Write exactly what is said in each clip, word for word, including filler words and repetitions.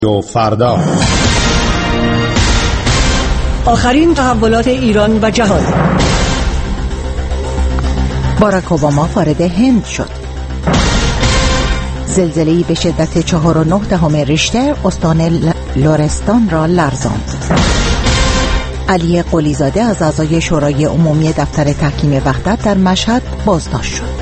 و فردا آخرین تحولات ایران و جهان. باراک اوباما وارد هند شد. زلزله‌ای به شدت چهار و نه دهم ریشتر استان لرستان را لرزاند. علی قلیزاده از اعضای شورای عمومی دفتر تحکیم وحدت در مشهد بازداشت شد.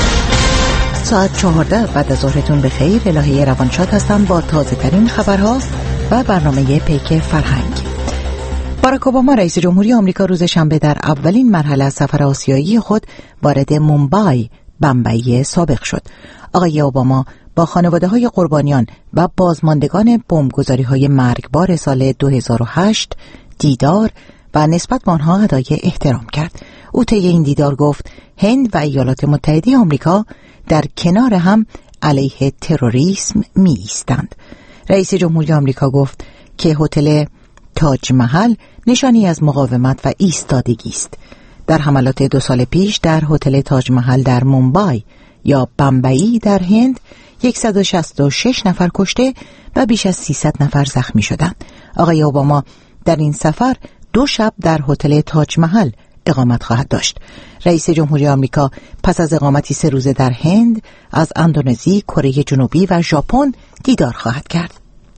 ساعت چهارده بعد از ظهرتون بخیر. الهه روانشاد هستم با تازه ترین خبرها و برنامه پیک فرهنگ. باراک اوباما رئیس جمهوری آمریکا روز شنبه در اولین مرحله از سفر آسیایی خود وارد مومبای، بمبئی سابق شد. آقای اوباما با خانواده‌های قربانیان و بازماندگان بمبگذاری‌های مرگبار سال دو هزار و هشت دیدار و نسبت به آنها ادای احترام کرد. او طی این دیدار گفت هند و ایالات متحده آمریکا در کنار هم علیه تروریسم می ایستند. رئیس جمهوری آمریکا گفت که هتل تاج محل نشانی از مقاومت و ایستادگی است. در حملات دو سال پیش در هتل تاج محل در مومبای یا بمبئی در هند صد و شصت و شش نفر کشته و بیش از سیصد نفر زخمی شدند. آقای اوباما در این سفر دو شب در هتل تاج محل اقامت خواهد داشت. رئیس جمهوری آمریکا پس از اقامتی سه روزه در هند از اندونزی، کره جنوبی و ژاپن دیدار خواهد کرد.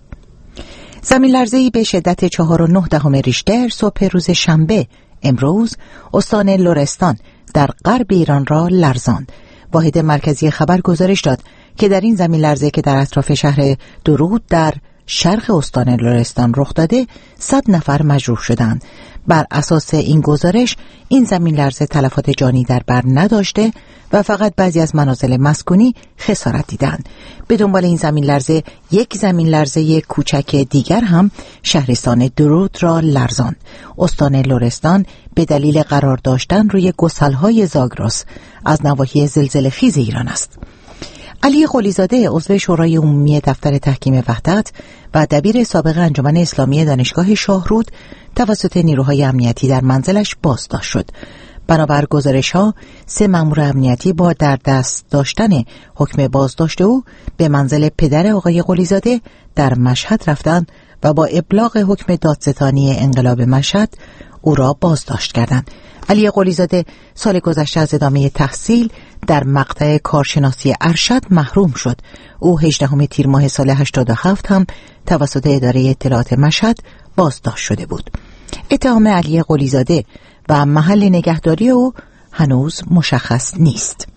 زمین لرزه‌ای به شدت چهار و نه دهم ریشتر صبح روز شنبه امروز استان لرستان در غرب ایران را لرزاند. واحد مرکزی خبر گزارش داد که در این زمین لرزه که در اطراف شهر درود در شرق استان لرستان رخ داده صد نفر مجروح شدند. بر اساس این گزارش این زمین لرزه تلفات جانی در بر نداشته و فقط بعضی از منازل مسکونی خسارت دیدند. به دنبال این زمین لرزه یک زمین لرزه کوچک دیگر هم شهرستان درود را لرزاند. استان لرستان به دلیل قرار داشتن روی گسل‌های زاگرس از نواحی زلزله‌خیز ایران است. علی قلیزاده عضو شورای عمومی دفتر تحکیم وحدت و دبیر سابق انجمن اسلامی دانشگاه شاهرود توسط نیروهای امنیتی در منزلش بازداشت شد. بنابر گزارش‌ها سه مأمور امنیتی با در دست داشتن حکم بازداشت او به منزل پدر آقای قلیزاده در مشهد رفتند و با ابلاغ حکم دادستانی انقلاب مشهد او را بازداشت کردند. علی قلیزاده سال گذشته از ادامه تحصیل در مقطع کارشناسی ارشد محروم شد. او هجدهم تیر ماه سال هشتاد و هفت هم توسط اداره اطلاعات مشهد بازداشت شده بود. اتهام علی قلیزاده و محل نگهداری او هنوز مشخص نیست.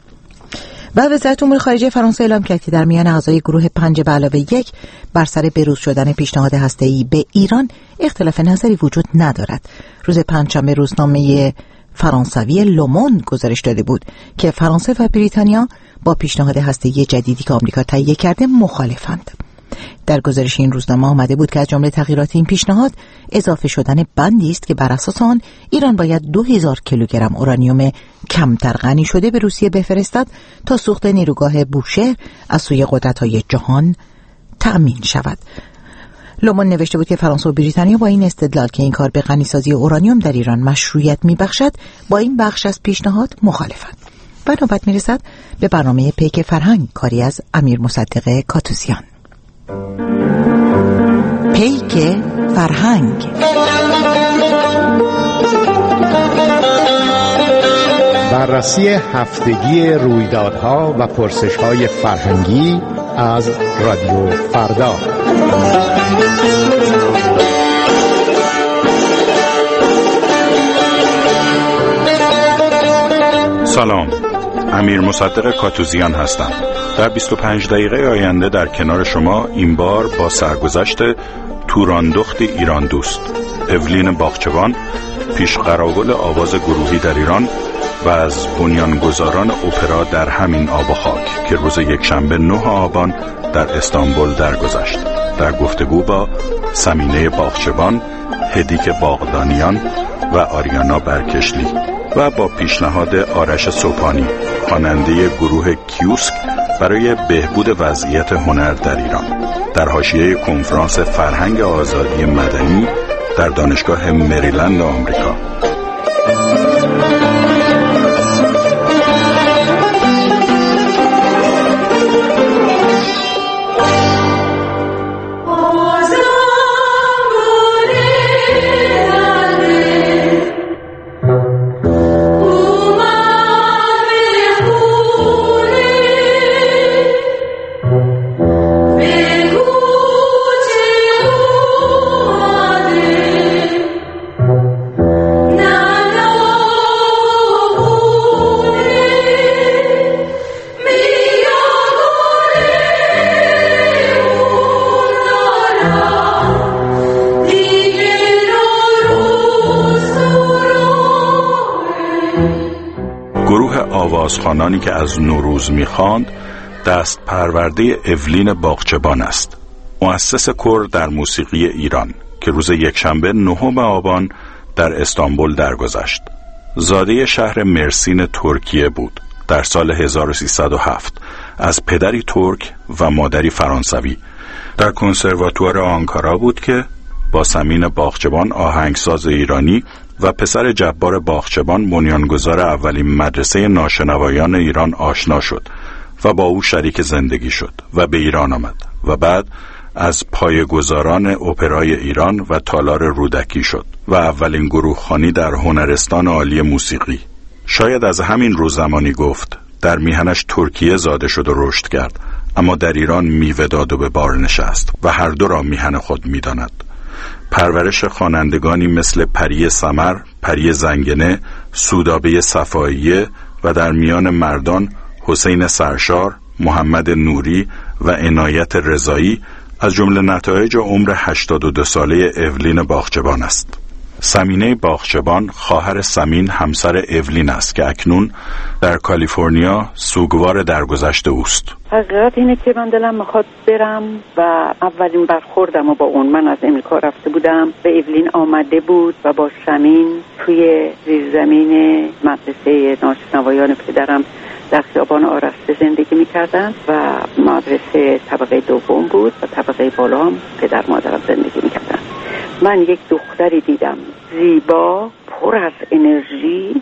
و وزارت امور خارجه فرانسه اعلام کرد که در میان اعضای گروه پنج به علاوه یک بر سر بروز شدن پیشنهاد هسته‌ای به ایران اختلاف نظری وجود ندارد. روز پنجشنبه روزنامه فرانسوی لوموند گزارش داده بود که فرانسه و بریتانیا با پیشنهاد هسته‌ای جدیدی که آمریکا تهیه کرده مخالفند. در گزارش این روزنامه آمده بود که از جمله تغییرات این پیشنهاد اضافه شدن بندی است که بر اساس آن ایران باید دو هزار کیلوگرم اورانیوم کمتر غنی شده به روسیه بفرستد تا سوخت نیروگاه بوشهر از سوی قدرت‌های جهان تأمین شود. لومون نوشته بود که فرانسه و بریتانیا با این استدلال که این کار به غنیسازی اورانیوم در ایران مشروعیت می‌بخشد با این بخش از پیشنهاد مخالفند. و نوبت می‌رسد به برنامه پیک فرهنگ، کاری از امیر مصدق کاتوزیان. پیک فرهنگ. بررسی هفتگی رویدادها و پرسش‌های فرهنگی از رادیو فردا. سلام، امیر مصدق کاتوزیان هستم. در بیست و پنج دقیقه آینده در کنار شما این بار با سرگذشت توراندخت ایران دوست اولین باغچبان، پیش قراول آواز گروهی در ایران و از بنیانگذاران اپرا در همین آب و خاک که روز یکشنبه نه آبان در استانبول درگذشت، در گفتگو با سمینه باغچبان، هدیک باغدانیان و آریانا برکشلی و با پیشنهاد آرش سوپانی، خواننده گروه کیوسک برای بهبود وضعیت هنر در ایران، در حاشیه کنفرانس فرهنگ آزادی مدنی در دانشگاه مریلند آمریکا. آوازخوانانی که از نوروز می‌خواند دست پرورده اولین باغچبان است، مؤسس کور در موسیقی ایران که روز یکشنبه نهم آبان در استانبول درگذشت. زاده شهر مرسین ترکیه بود. در سال هزار و سیصد و هفت از پدری ترک و مادری فرانسوی در کنسرواتوار آنکارا بود که با سمین باغچبان آهنگساز ایرانی و پسر جبار باغچبان بنیانگذار اولین مدرسه ناشنوایان ایران آشنا شد و با او شریک زندگی شد و به ایران آمد و بعد از پایه‌گذاران اپرای ایران و تالار رودکی شد و اولین گروهخوانی در هنرستان عالی موسیقی. شاید از همین رو زمانی گفت در میهنش ترکیه زاده شد و رشد کرد، اما در ایران میوه داد و به بار نشست و هر دو را میهن خود میداند. پرورش خوانندگانی مثل پری سمر، پری زنگنه، سودابه صفاییه و در میان مردان حسین سرشار، محمد نوری و عنایت رضایی از جمله نتایج عمر هشتاد و دو ساله اولین باغچبان است. سمینه باغچبان خواهر سمین همسر اولین است که اکنون در کالیفرنیا سوگوار درگذشت اوست. حقیقت اینه که من دلم میخواد برم و اولین برخوردم و با اون، من از امریکا رفته بودم، به اولین آمده بود و با سمین توی زیرزمین مدرسه ناشنوایان پدرم در خیابان آرسته زندگی میکردن و مدرسه طبقه دوم بود و طبقه بالا هم پدر مادرم زندگی میکردن. من یک دختری دیدم زیبا، پر از انرژی،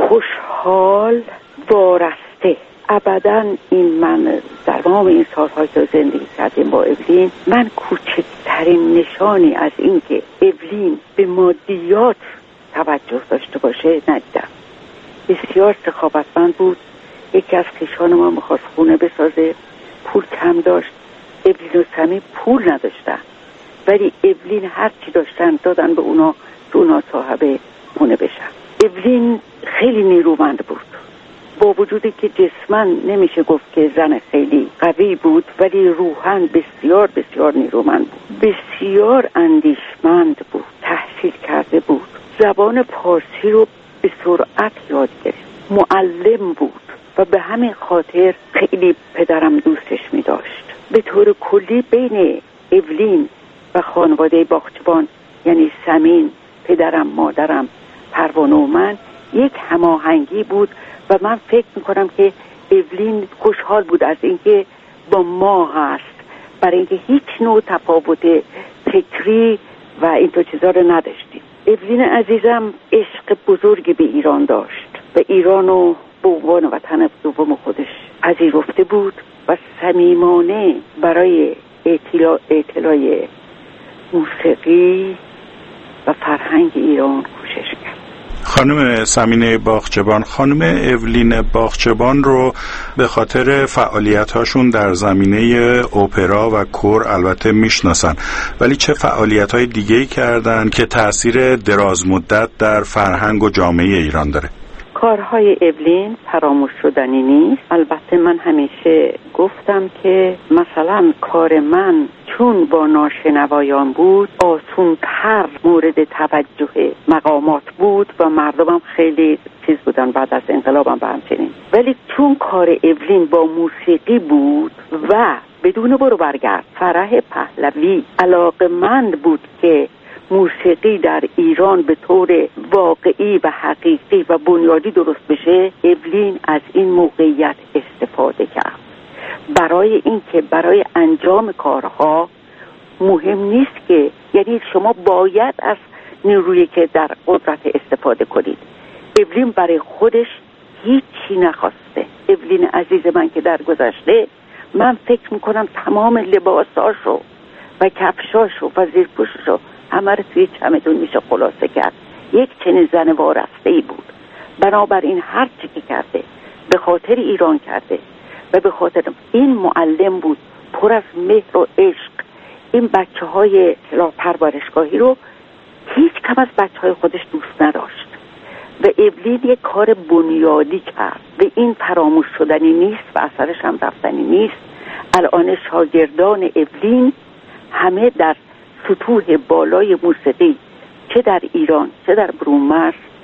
خوشحال، وارسته. ابداً این من در تمام این سال‌هایی که زندگی کردیم با اولین، من کوچکترین نشانی از این که اولین به مادیات توجه داشته باشه ندیدم. بسیار سخاوتمند بود. یکی از خویشان ما می‌خواست خونه بسازه، پول کم داشت. اولین و سمی پول نداشتن، ولی اولین هر چی داشتن دادن به اونا که اونا صاحب خونه بشن. اولین خیلی نیرومند بود، با وجودی که جسماً نمیشه گفت که زن خیلی قوی بود، ولی روحاً بسیار بسیار نیرومند بود، بسیار اندیشمند بود، تحصیل کرده بود، زبان پارسی رو به سرعت یاد گرفت، معلم بود و به همین خاطر خیلی پدرم دوستش می داشت. به طور کلی بین اولین و خانواده باغچبان، یعنی سمین، پدرم، مادرم، پروانه و من، یک هماهنگی بود و من فکر میکنم که اولین خوشحال بود از اینکه با ما هست، برای اینکه هیچ نوع تفاوت فکری و این تو چیزا رو نداشتیم. اولین عزیزم عشق بزرگی به ایران داشت و ایرانو به عنوان وطن دوم خودش پذیرفته بود و صمیمانه برای اطلاع اطلاع موسیقی و فرهنگ ایران کوشش کرد. خانم سمینه باغچبان، خانم اولین باغچبان رو به خاطر فعالیت‌هاشون در زمینه اپرا و کور البته میشناسن، ولی چه فعالیت‌های دیگه‌ای کردن که تأثیر دراز مدت در فرهنگ و جامعه ایران داره؟ کارهای اولین فراموش شدنی نیست. البته من همیشه گفتم که مثلا کار من چون با ناشنوایان بود آسونتر مورد توجه مقامات بود و مردمم خیلی چیز بودن بعد از انقلابم به همچنین، ولی چون کار اولین با موسیقی بود و بدون برو برگرد فرح پهلوی علاقمند بود که موسیقی در ایران به طور واقعی و حقیقی و بنیادی درست بشه، اولین از این موقعیت استفاده کرد برای اینکه برای انجام کارها مهم نیست که، یعنی شما باید از نیرویی که در قدرت استفاده کنید. اولین برای خودش هیچی نخواسته. اولین عزیز من که در گذشته، من فکر میکنم تمام لباساشو و کفشاشو و زیرپوششو همه رو توی چمدون میشه خلاصه کرد. یک چنین زن وارسته‌ای بود. بنابراین هر چی که کرده به خاطر ایران کرده و به خاطر این معلم بود، پر از مهر و عشق. این بچه های پرورشگاهی رو هیچ کم از بچه های خودش دوست نداشت و اولین یک کار بنیادی کرد و این فراموش شدنی نیست و اثرش هم رفتنی نیست. الان شاگردان اولین همه در سطوح بالای موسیقی، چه در ایران چه در برونمرز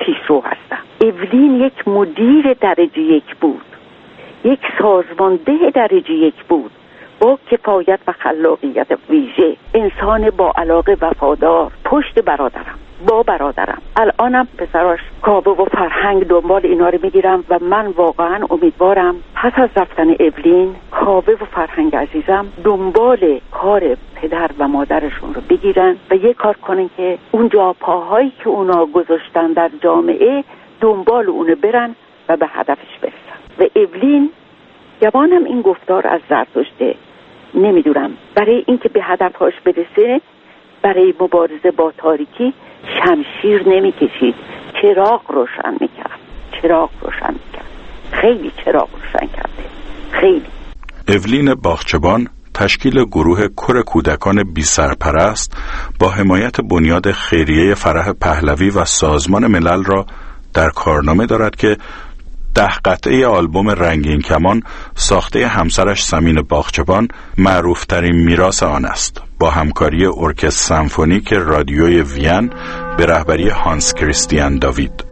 پیشرو هستم. اولین یک مدیر درجه یک بود، یک سازمانده درجه یک بود با کفایت و خلاقیت ویژه، انسان با علاقه وفادار پشت برادرم، با برادرم. الانم پسراش کاوه و فرهنگ دنبال اینا رو میگیرم و من واقعا امیدوارم پس از رفتن اولین، کاوه و فرهنگ عزیزم دنبال کار پدر و مادرشون رو بگیرن و یه کار کنن که اونجا پاهایی که اونا گذاشتن در جامعه دنبال اونو برن و به هدفش برسن. و اولین جوانم این گفتار از زرتشته، نمیدونم برای اینکه به هدفهاش برسه برای مبارزه با تاریکی شمشیر نمیکشید، چراغ روشن میکرد، چراغ روشن میکرد، خیلی چراغ روشن کرده، خیلی. اولین باغچبان تشکیل گروه کر کودکان بی سرپرست با حمایت بنیاد خیریه فرح پهلوی و سازمان ملل را در کارنامه دارد که ده قطعه آلبوم رنگین کمان ساخته همسرش سمین باغچبان معروفترین میراث آن است، با همکاری ارکستر سمفونیک رادیوی وین به رهبری هانس کریستیان داوید.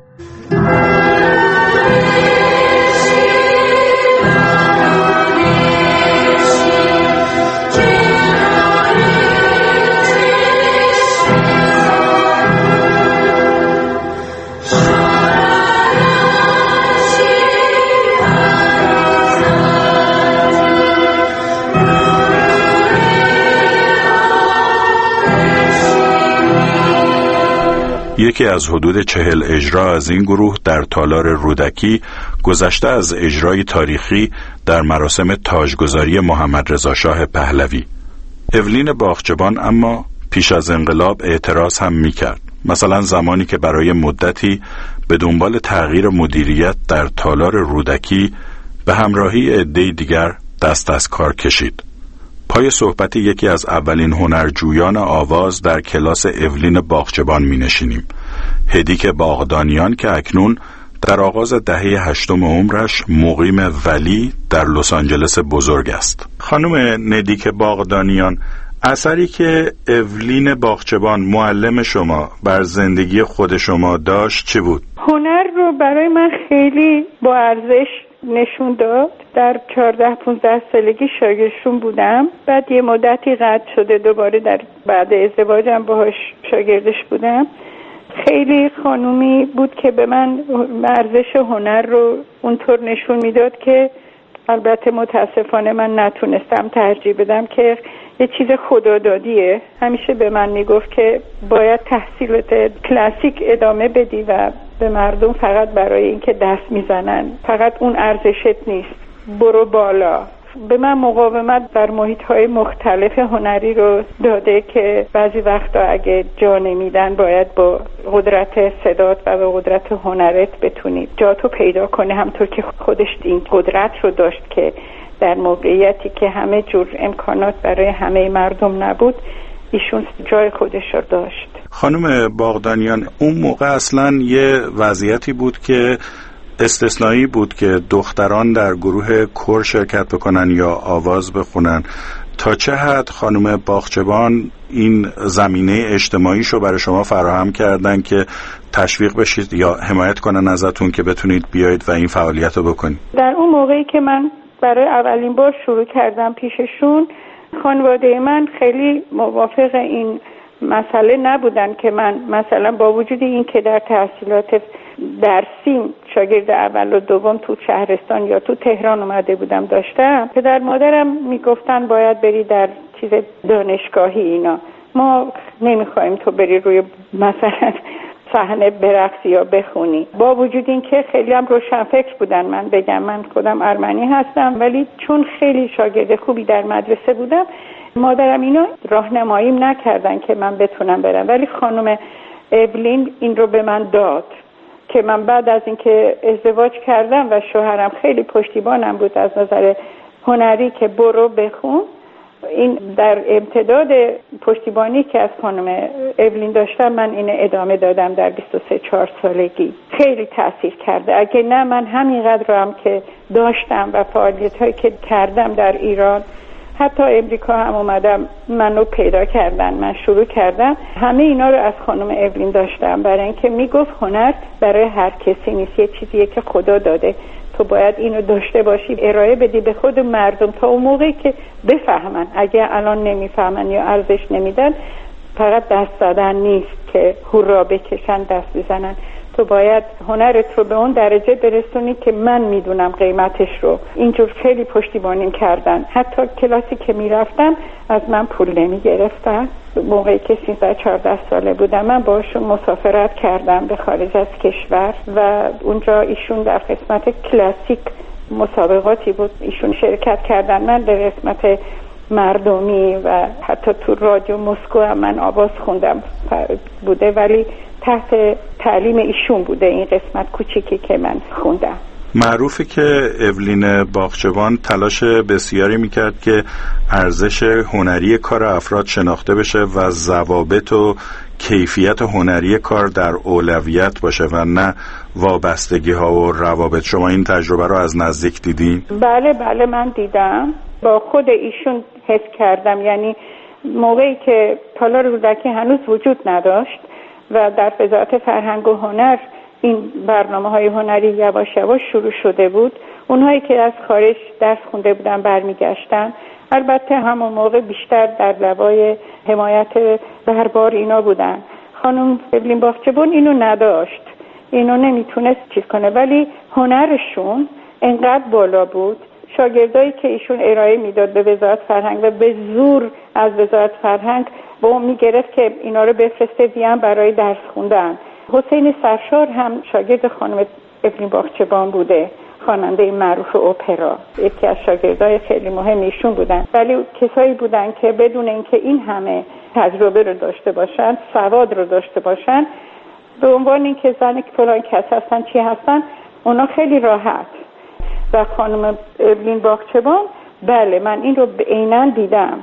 یکی از حدود چهل اجرا از این گروه در تالار رودکی گذشته از اجرای تاریخی در مراسم تاجگذاری محمد رضا شاه پهلوی. اولین باغچبان اما پیش از انقلاب اعتراض هم میکرد، مثلا زمانی که برای مدتی به دنبال تغییر مدیریت در تالار رودکی به همراهی عده‌ای دیگر دست از کار کشید. پای صحبت یکی از اولین هنرجویان آواز در کلاس اولین باغچبان می نشینیم، هدیک باغدانیان که اکنون در آغاز دهه هشتم عمرش مقیم ولی در لس آنجلس بزرگ است. خانم ندیک باغدانیان، اثری که اولین باغچبان معلم شما بر زندگی خود شما داشت چی بود؟ هنر رو برای من خیلی با ارزش نشون داد. در چهارده پونزده سالگی شاگردشون بودم، بعد یه مدتی قطع شده، دوباره در بعد ازدواجم باهاش شاگردش بودم. خیلی خانومی بود که به من ارزش هنر رو اونطور نشون میداد که البته متاسفانه من نتونستم ترجیح بدم که یه چیز خدادادیه. همیشه به من میگفت که باید تحصیلات کلاسیک ادامه بدی و به مردم فقط برای اینکه دست میزنن فقط اون ارزشت نیست، برو بالا. به من مقاومت در محیط‌های مختلف هنری رو داده که بعضی وقتا اگه جا نمیدن باید با قدرت صدات و با قدرت هنرت بتونی جا تو پیدا کنه، همطور که خودش این قدرت رو داشت که در موقعیتی که همه جور امکانات برای همه مردم نبود ایشون جای خودش رو داشت. خانم باغدانیان، اون موقع اصلا یه وضعیتی بود که استثنایی بود که دختران در گروه کور شرکت بکنن یا آواز بخونن. تا چه حد خانم باغچبان این زمینه اجتماعیش رو برای شما فراهم کردن که تشویق بشید یا حمایت کنن ازتون که بتونید بیایید و این فعالیت رو بکنید؟ در اون موقعی که من برای اولین بار شروع کردم پیششون، خانواده من خیلی موافق این مسئله نبودن که من مثلا با وجود این که در تحصیلات درسیم شاگرد اول و دوم تو شهرستان یا تو تهران اومده بودم داشتم، پدر مادرم میگفتن باید بری در چیز دانشگاهی، اینا ما نمیخوایم تو بری روی مثلا صحنه برقصی یا بخونی. با وجود این که خیلی هم روشن فکر بودن، من بگم من خودم ارمنی هستم ولی چون خیلی شاگرد خوبی در مدرسه بودم مادرم اینا راهنماییم نکردن که من بتونم برم، ولی خانم اولین این رو به من داد که من بعد از اینکه ازدواج کردم و شوهرم خیلی پشتیبانم بود از نظر هنری که برو بخون، این در امتداد پشتیبانی که از خانم اولین داشتم من این ادامه دادم در بیست و سه چهار سالگی. خیلی تأثیر کرده. اگه نه من همینقدر هم که داشتم و فعالیت هایی که کردم در ایران حتی امریکا هم اومدم منو پیدا کردن، من شروع کردم. همه اینا رو از خانم اولین داشتم، برای اینکه میگفت هنر برای هر کسی نیست، یه چیزیه که خدا داده، تو باید اینو داشته باشی، ارائه بدی به خود مردم تا اون موقعی که بفهمن. اگه الان نمیفهمن یا ارزش نمیدن، فقط دست زدن نیست که هورا بکشن دست بزنن. تو باید هنرت رو به اون درجه برسونی که من میدونم قیمتش رو. اینجور خیلی پشتیبانی کردن، حتی کلاسی که میرفتن از من پول نمی گرفتن. موقعی که سیزده چهارده ساله بودم من باشون مسافرت کردم به خارج از کشور و اونجا ایشون در قسمت کلاسیک مسابقاتی بود ایشون شرکت کردن، من در قسمت مردمی و حتی تو رادیو مسکو هم من آواز خوندم بوده، ولی تحت تعلیم ایشون بوده این قسمت کوچیکی که من خوندم. معروفه که اولین باغچبان تلاش بسیاری میکرد که ارزش هنری کار افراد شناخته بشه و ضوابط و کیفیت هنری کار در اولویت باشه و نه وابستگی ها و روابط. شما این تجربه رو از نزدیک دیدین؟ بله بله من دیدم، با خود ایشون حس کردم. یعنی موقعی که تالار رودکی هنوز وجود نداشت و در وزارت فرهنگ و هنر این برنامه های هنری یواش یواش شروع شده بود، اونهایی که از خارج درس خونده بودن برمیگشتن. البته همون موقع بیشتر در لوای حمایت دربار اینا بودن. خانم اولین باغچبان اینو نداشت، اینو نمیتونست چیز کنه، ولی هنرشون انقدر بالا بود. شاگردایی که ایشون ارائه میداد به وزارت فرهنگ و به زور از وزارت فرهنگ با اون میگرفت که اینا رو بفرسته بیان برای درس خوندن. حسین سرشار هم شاگرد خانم اولین باغچبان بوده، خواننده معروف اپرا، یکی از شاگردای خیلی مهم ایشون بودن. ولی کسایی بودن که بدون اینکه این همه تجربه رو داشته باشن، سواد رو داشته باشن، به عنوان اینکه زن فلان کس هستن چی هستن، اونا خیلی راحت. و خانم اولین باغچبان، بله من این رو عیناً دیدم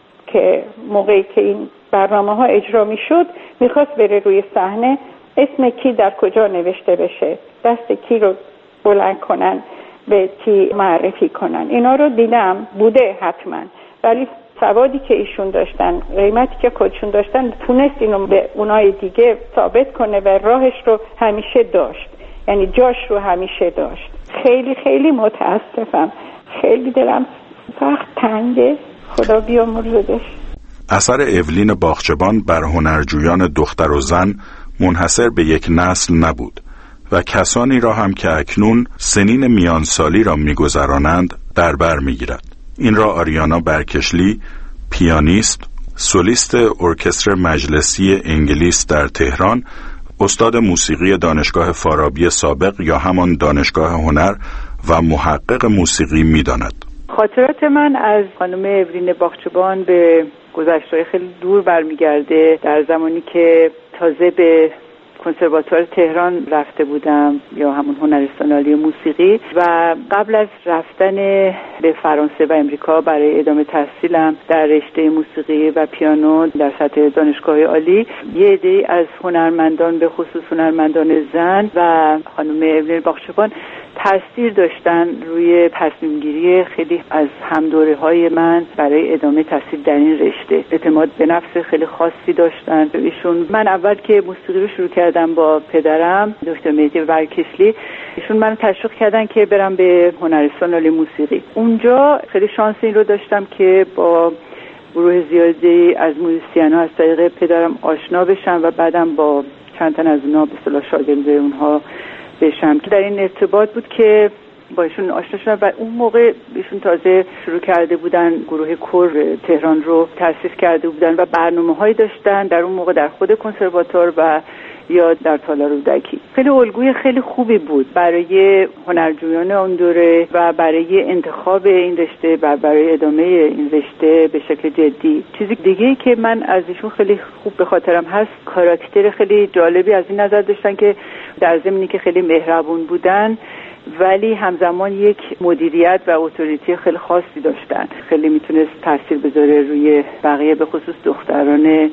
که موقعی که این برنامه ها اجرا می شد میخواست بره روی صحنه، اسم کی در کجا نوشته بشه، دست کی رو بلند کنن، به کی معرفی کنن. اینا رو دیدم، بوده حتما، ولی سوادی که ایشون داشتن، قیمتی که خودشون داشتن، تونست اینو به اونای دیگه ثابت کنه و راهش رو همیشه داشت، یعنی جاش رو همیشه داشت. خیلی خیلی متاسفم، خیلی دلم سخت تنگه، خدا بیامرزش. اثر اولین باغچبان بر هنرجویان دختر و زن منحصر به یک نسل نبود و کسانی را هم که اکنون سنین میانسالی را می‌گذرانند در بر می‌گیرد. این را آریانا برکشلی، پیانیست، سولیست ارکستر مجلسی انگلیس در تهران، استاد موسیقی دانشگاه فارابی سابق یا همان دانشگاه هنر و محقق موسیقی می‌داند. خاطرات من از خانم اولین باغچبان به گذشته خیلی دور برمیگرده. در زمانی که تازه به کنسرواتوار تهران رفته بودم یا همون هنرستان عالی موسیقی، و قبل از رفتن به فرانسه و امریکا برای ادامه تحصیلم در رشته موسیقی و پیانو در سطح دانشگاه عالی، یه عده از هنرمندان به خصوص هنرمندان زن و خانم اولین باغچبان تاثیر داشتن روی تصمیم گیری خیلی از همدوره‌های من برای ادامه تحصیل در این رشته. اعتماد به نفس خیلی خاصی داشتن ایشون. من اول که موسیقی رو شروع کردم با پدرم دکتر مهدی برکشلی، ایشون منو تشویق کردن که برم به هنرستان عالی موسیقی. اونجا خیلی شانس این رو داشتم که با گروه زیادی از موزیسین‌ها از طریق پدرم آشنا بشم و بعدم با چند تن از اونها به اصطلاح شاگرد اونها بشم. که در این ارتباط بود که با ایشون آشنا شدم و اون موقع ایشون تازه شروع کرده بودن گروه کور تهران رو تأسیس کرده بودن و برنامه‌هایی داشتن در اون موقع در خود کنسرواتوار و یا در تالار رودکی. خیلی الگوی خیلی خوبی بود برای هنرجویان اون دوره و برای انتخاب این رشته و برای ادامه این رشته به شکل جدی. چیزی دیگه‌ای که من از ایشون خیلی خوب به خاطرم هست، کاراکتر خیلی جالبی از این نظر داشتن که در ضمنی که خیلی مهربون بودن ولی همزمان یک مدیریت و اتوریتی خیلی خاصی داشتن. خیلی میتونست تاثیر بذاره روی بقیه، به خصوص دختران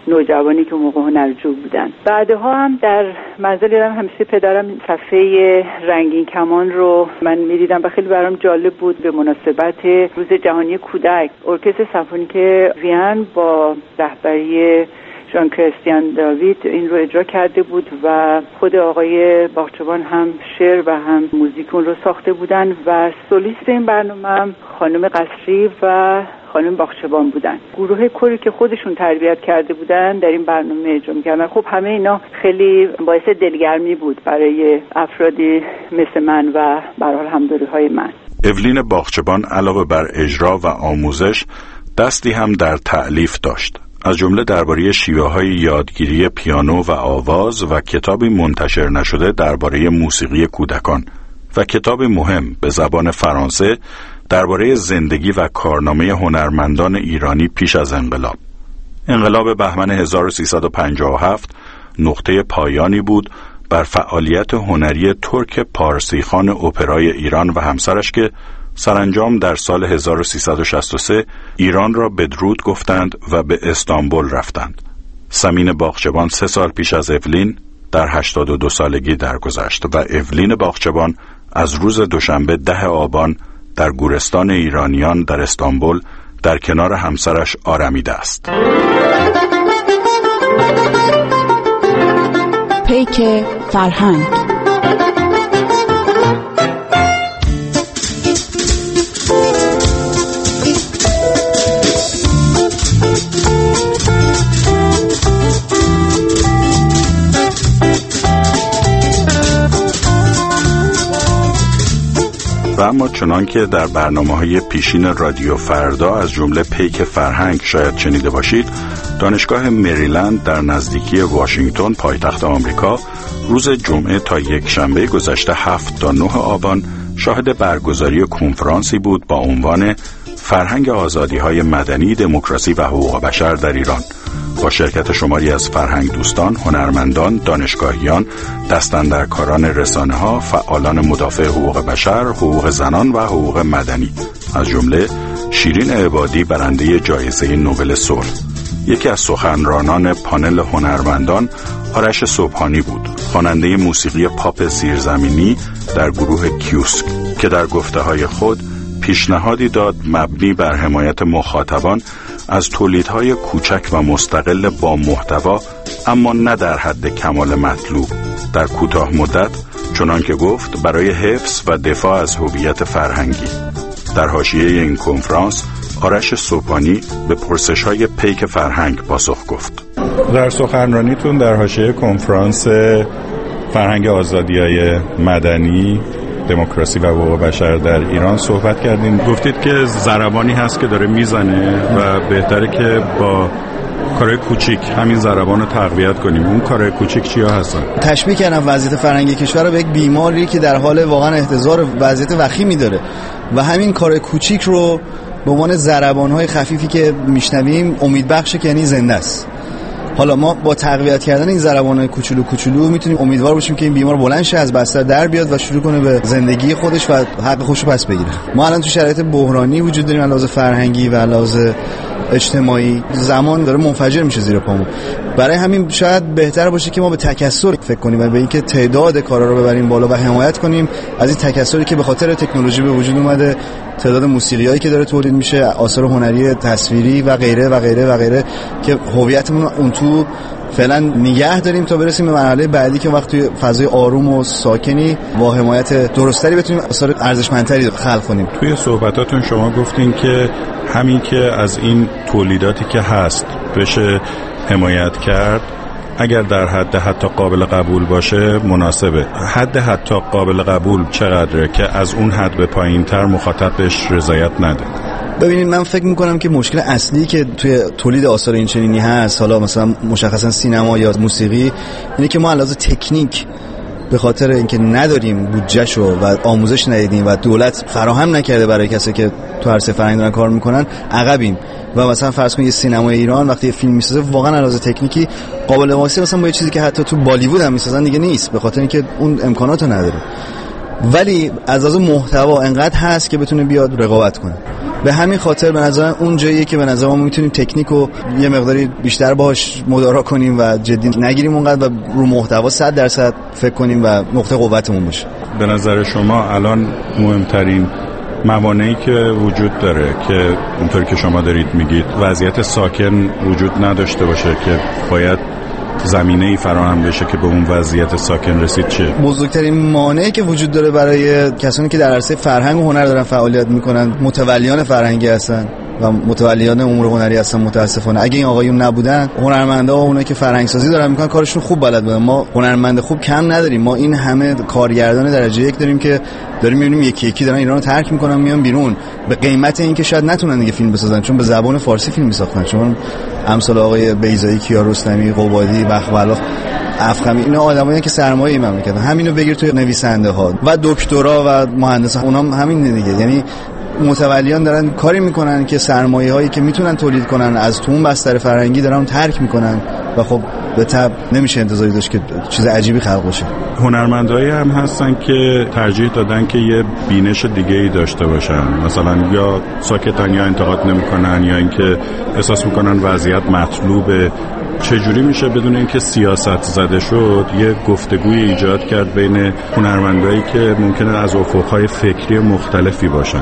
نوجوانی که موقع هنرجو بودن. بعدها هم در منزل یادم همیشه پدرم صفحه رنگین کمان رو من می‌دیدم و خیلی برام جالب بود. به مناسبت روز جهانی کودک ارکستر سمفونیک وین با رهبری ژان کریستیان داوید این رو اجرا کرده بود و خود آقای باغچبان هم شعر و هم موزیک اون رو ساخته بودن و سولیست این برنامه خانم قصری و خانم باغچبان بودن. گروه کوری که خودشون تربیت کرده بودن در این برنامه اجرا می‌کردن. خب همه اینا خیلی باعث دلگرمی بود برای افرادی مثل من و برای همدوری‌های من. اولین باغچبان علاوه بر اجرا و آموزش دستی هم در تألیف داشت، از جمله درباره شیوه‌های یادگیری پیانو و آواز و کتابی منتشر نشده درباره موسیقی کودکان و کتاب مهم به زبان فرانسه درباره زندگی و کارنامه هنرمندان ایرانی پیش از انقلاب. انقلاب بهمن هزار و سیصد و پنجاه و هفت نقطه پایانی بود بر فعالیت هنری ترک پارسیخان اپرای ایران و همسرش که سرانجام در سال هزار و سیصد و شصت و سه ایران را بدرود گفتند و به استانبول رفتند. سمین باغچبان سه سال پیش از اولین در هشتاد و دو سالگی درگذشت و اولین باغچبان از روز دوشنبه ده آبان در گورستان ایرانیان در استانبول در کنار همسرش آرمیده است. پیک فرهنگ. و اما چنان که در برنامه‌های پیشین رادیو فردا از جمله پیک فرهنگ شاید شنیده باشید، دانشگاه مریلند در نزدیکی واشنگتن پایتخت آمریکا روز جمعه تا یک شنبه گذشته هفت تا نه آبان شاهد برگزاری کنفرانسی بود با عنوان فرهنگ آزادی‌های مدنی، دموکراسی و حقوق بشر در ایران با شرکت شماری از فرهنگ دوستان، هنرمندان، دانشگاهیان، دستاندرکاران رسانه‌ها، فعالان مدافع حقوق بشر، حقوق زنان و حقوق مدنی، از جمله شیرین عبادی برنده جایزه نوبل صلح. یکی از سخنرانان پانل هنرمندان آرش صبحانی بود، خواننده موسیقی پاپ زیرزمینی در گروه کیوسک که در گفته‌های خود پیشنهادی داد مبنی بر حمایت مخاطبان از تولیدهای کوچک و مستقل با محتوا اما نه در حد کمال مطلوب در کوتاه مدت، چنان که گفت برای حفظ و دفاع از هویت فرهنگی. در حاشیه این کنفرانس آرش صبحانی به پرسش‌های پیک فرهنگ پاسخ گفت. در سخنرانیتون در حاشیه کنفرانس فرهنگ آزادی‌های مدنی، دموکراسی و حقوق بشر در ایران صحبت کردین. گفتید که ضربانی هست که داره میزنه و بهتره که با کارهای کوچیک همین ضربان رو تقویت کنیم. اون کارهای کوچیک چیا هستن؟ تشبیه کردم وضعیت فرهنگی کشور رو به یک بیماری که در حال واقعا احتضار وضعیت وخیمی داره و همین کارهای کوچیک رو به عنوان ضربان‌های خفیفی که میشنویم امیدبخشه که یعنی زنده است. حالا ما با تقویت کردن این ضربان‌های کوچولو کوچولو میتونیم امیدوار باشیم که این بیمار بلند شه، از بستر در بیاد و شروع کنه به زندگی خودش و حق خودش رو پس بگیره. ما الان تو شرایط بحرانی وجود داریم، علاوه فرهنگی و علاوه اجتماعی، زمان داره منفجر میشه زیر پامون. برای همین شاید بهتر باشه که ما به تکثر فکر کنیم و به اینکه تعداد کارا رو ببریم بالا و حمایت کنیم از این تکثری که به خاطر تکنولوژی به وجود اومده، تعداد موسیقیایی که داره تولید میشه، آثار هنری تصویری و غیره و غیره و غیره، که هویتمون اون تو فعلا نگه داریم تا برسیم به مرحله بعدی که وقت توی فضای آروم و ساکنی با حمایت درستری بتونیم آثار ارزشمندتری خلق کنیم. توی صحبتاتون شما گفتین که همین که از این تولیداتی که هست بشه حمایت کرد، اگر در حد حتی قابل قبول باشه مناسبه. حد حتی قابل قبول چقدره که از اون حد به پایین تر مخاطب بهش رضایت نده؟ ببینید، من فکر میکنم که مشکل اصلی که توی تولید آثار این چنینی هست، حالا مثلا مشخصا سینما یا موسیقی، اینه که ما علاوه تکنیک به خاطر اینکه نداریم بودجه‌شو و آموزش ندیدیم و دولت فراهم نکرده برای کسی که تو عرصه فرهنگ دارن کار میکنن، عقبیم. و مثلا فرض کنید سینمای ایران وقتی یه فیلم میسازه واقعا علاوه تکنیکی قابل مقایسه مثلا با یه چیزی که حتی تو بالیوود هم میسازن دیگه نیست، به خاطر اینکه اون امکاناتو نداره. ولی از لحاظ محتوا انقدر هست که بتونه بیاد رقابت کنه. به همین خاطر به نظر اون جاییه که به نظر ما میتونیم تکنیک رو یه مقداری بیشتر باهاش مدارا کنیم و جدی نگیریم اونقدر و رو محتوا صد درصد فکر کنیم و نقطه قوتمون باشه. به نظر شما الان مهمترین موانعی که وجود داره که اونطور که شما دارید میگید وضعیت ساکن وجود نداشته باشه که باید زمینه‌ای فراهم بشه که به اون وضعیت ساکن رسید چیه؟ بزرگترین مانعی که وجود داره برای کسانی که در عرصه فرهنگ و هنر دارن فعالیت میکنن متولیان فرهنگی هستن و متولیان امور هنری هستن. متاسفانه اگه این آقایون نبودن هنرمندا و اونایی که فرهنگ سازی دارن میکنن کارشون خوب بلد بودن. ما هنرمند خوب کم نداریم، ما این همه کارگردان درجه یک داریم که داریم میبینیم یکی یکی دارن ایرانو ترک میکنن میان بیرون به قیمت این که شاید نتونن دیگه فیلم بسازن چون به زبان فارسی فیلم میساختن. چون امثال آقای بیضایی، کیارستمی، قبادی، بخبلاف، افخمی اینا آدمایی که سرمایه این مملکتن. همینو بگیر توی نویسنده ها و دکترا و مهندسان، اونام همین دیگه. یعنی متولیان دارن کاری میکنن که سرمایه هایی که میتونن تولید کنن از تو اون بستر فرهنگی دارن ترک میکنن و خب به تبع نمیشه انتظاری داشت که چیز عجیبی خلق بشه. هنرمندایی هم هستن که ترجیح دادن که یه بینش دیگه ای داشته باشن، مثلا یا ساکتن یا انتقاد نمیکنن یا اینکه احساس میکنن وضعیت مطلوبه. چجوری میشه بدون اینکه سیاست زده شد یه گفتگوی ایجاد کرد بین هنرمندایی که ممکنه از افقهای فکری مختلفی باشن؟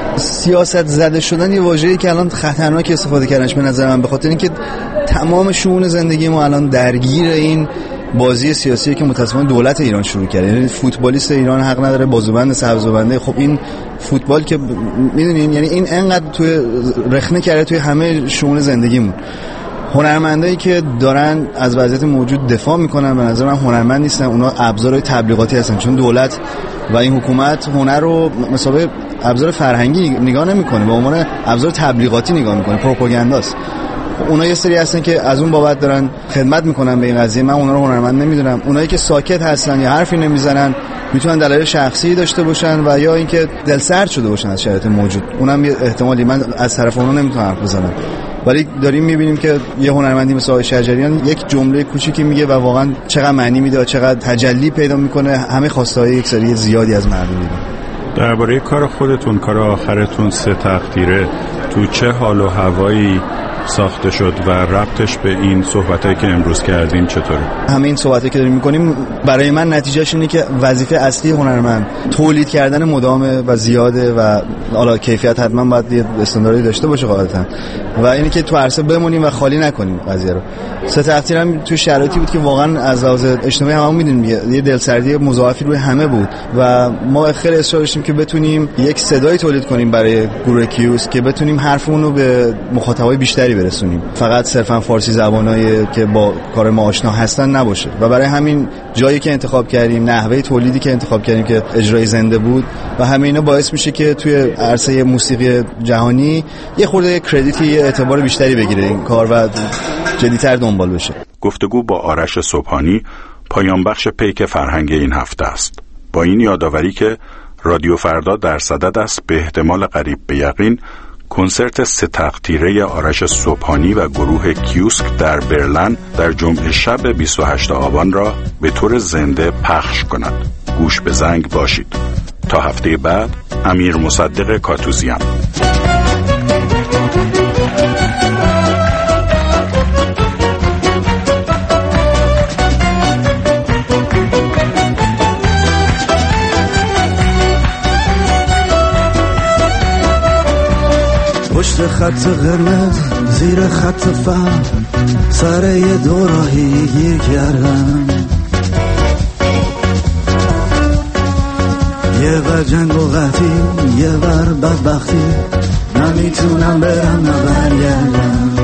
سیاست زده شدن یه واژه‌ای که الان خطرناک استفاده کردنش به نظر من، به خاطر اینکه تمام شؤون زندگی ما الان درگیر این بازی سیاسی که متأسفانه دولت ایران شروع کرده. یعنی فوتبالیست ایران حق نداره بازوبند سبزوبنده. خب این فوتبال که میدونین یعنی این انقدر توی رخنه کرده توی همه شؤون زندگیمون. هنرمندایی که دارن از وضعیت موجود دفاع میکنن به نظر من هنرمند نیستن، اونا ابزار تبلیغاتی هستن. چون دولت و این حکومت هنر رو مثلا ابزار فرهنگی نگاه نمیکنه، به عنوان ابزار تبلیغاتی نگاه میکنه، پروپاگانداست. اونا یه سری هستن که از اون بابت دارن خدمت میکنن به این قضیه. من اونا رو هنرمند نمیدونم. اونایی که ساکت هستن یا حرفی نمیزنن میتونن دلایل شخصی داشته باشن و یا اینکه دلسرد شده باشن از شرایط موجود. اونم یه احتمالی، من از طرف اونا نمیتونم حرف بزنم. ولی داریم میبینیم که یه هنرمندی مثل آقای شجریان یک جمله کوچیکی میگه و واقعا چقدر معنی میده و چقدر تجلی پیدا میکنه، همه خواسته‌های یک سری زیادی از مردم میده. درباره کار خودتون، کار آخرتون سه تقدیره، تو چه حال و هوایی ساخته شد و ربطش به این صحبتایی که امروز کردیم چطوره؟ همه این صحبتایی که داریم میکنیم برای من نتیجهش اینه که وظیفه اصلی هنرمند تولید کردن مداومه و زیاده و حالا کیفیت حتما باید یه استانداردی داشته باشه قاعدتا، و اینه که تو عرصه بمونیم و خالی نکنیم قضیه رو. سه تقدیرم تو شرایطی بود که واقعا از لحاظ اجتماعی هممون میدونیم یه دلسردی مضاعفی روی همه بود و ما خیلی اصرار داشتیم که بتونیم یک صدای تولید کنیم برای گروه کیوس که بتونیم حرفمون رو به مخاطبای بیشتری برسونیم، فقط صرفا فارسی زبانایی که با کار ما آشنا هستن نباشه. و برای همین جایی که انتخاب کردیم، نحوه تولیدی که انتخاب کردیم که اجرای زنده بود و همه اینا باعث میشه که توی عرصه موسیقی جهانی یه خورده کردیتی، یه اعتبار بیشتری بگیره این کار و جدی‌تر دنبال بشه. گفتگو با آرش صبحانی پایان بخش پیک فرهنگ این هفته است، با این یادآوری که رادیو فردا در صدد است به احتمال قریب به یقین کنسرت سه تقطیره آرش صبحانی و گروه کیوسک در برلین در جمعه شب بیست و هشتم آبان را به طور زنده پخش کند. گوش به زنگ باشید. تا هفته بعد، امیر مصدق کاتوزیان. پشت خط قرمز زیر خط فهم سر یه دوراهی گیر کردم، یه بر جنگ و قطعی یه بر بدبختی، نمیتونم برم نبرگردم.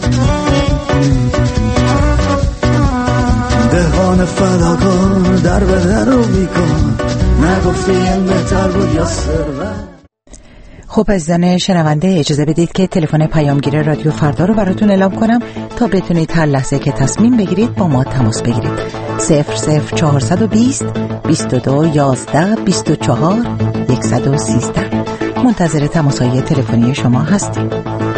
دهان فداکار در به در رو بیکن، نگفتی این بهتر بود یا ثروت. خب عزیزان شنونده، اجازه بدید که تلفن پیامگیر رادیو فردا رو براتون اعلام کنم تا بتونید هر لحظه که تصمیم بگیرید با ما تماس بگیرید. صفر صفر چهارصد و بیست بیست و دو یازده بیست و چهار صد و سیزده. منتظر تماس‌های تلفنی شما هستیم.